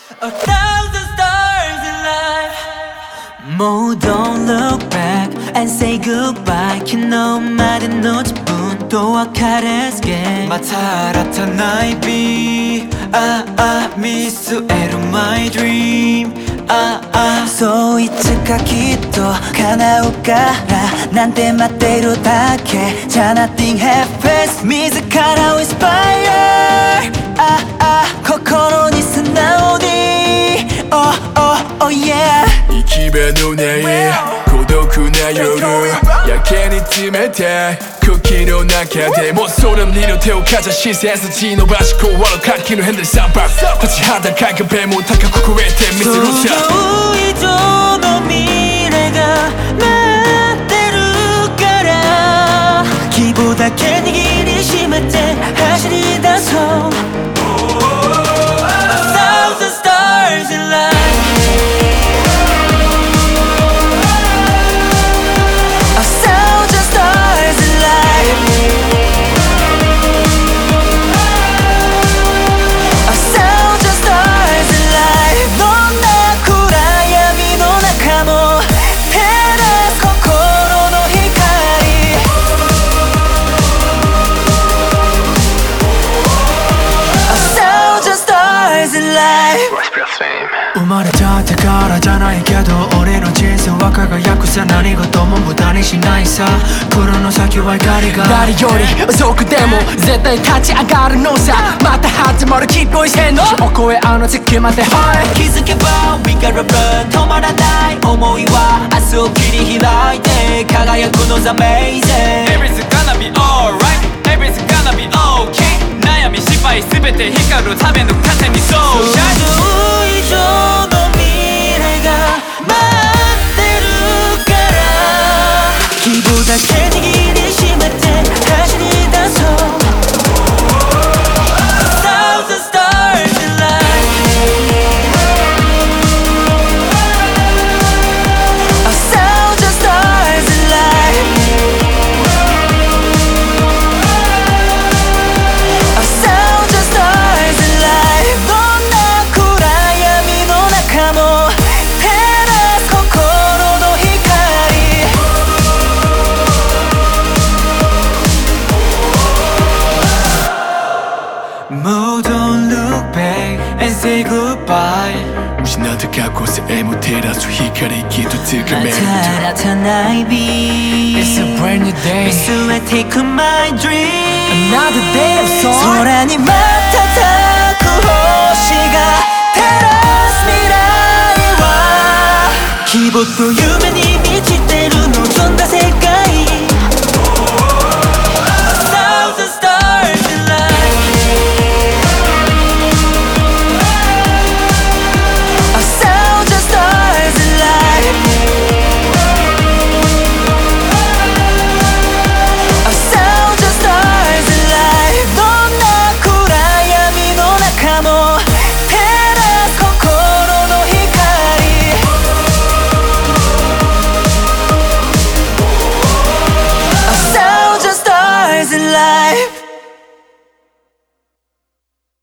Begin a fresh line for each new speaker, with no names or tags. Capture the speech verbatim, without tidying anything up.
A thousand stars in life. More don't look back and say goodbye. 昨日までの自分と別れすぎまた新たな日々ああ見据える my dream ああそういつかきっと叶うからなんて待ってるだけじゃ nothing happens 自らを inspire ああ心に素直に Oh oh oh yeah
行き場のない孤独な夜やけに冷たい空気の中でも空にの手をかざし背筋伸ばしこうの活気の変で三拍立ちはだかい壁も高く超えてみせるさ
想像以上の未来が待ってるから希望だけ握りしめて走り出そう A thousand stars in life A thousand stars in life A thousand stars in life どんな暗闇の中も照らす心の光 A thousand stars in life
生まれたってからじゃないけど俺の人生は輝くさ何事も無駄にしないさ黒の先は光が誰より遅くでも絶対立ち上がるのさまた始まる Keep going のお声あの月まで
気づけば We gotta run 止まらない想いは明日を切り開いて輝くの The amazing
Everything's gonna be alright Everything's gonna be okay 悩み失敗すべて光るための糧にそう
想像以上の未来が待ってるから希望だけ握りしめて走り出そう A thousand stars in life A thousand stars in life A thousand stars in life どんな暗闇の中も照らす心の光 More don't look back and say goodbye
失った過去さえも照らす光きっとつかめる
新たな日々
It's a brand new day
見据えていく my dream
Another day of song
空に瞬く星が照らす未来は希望という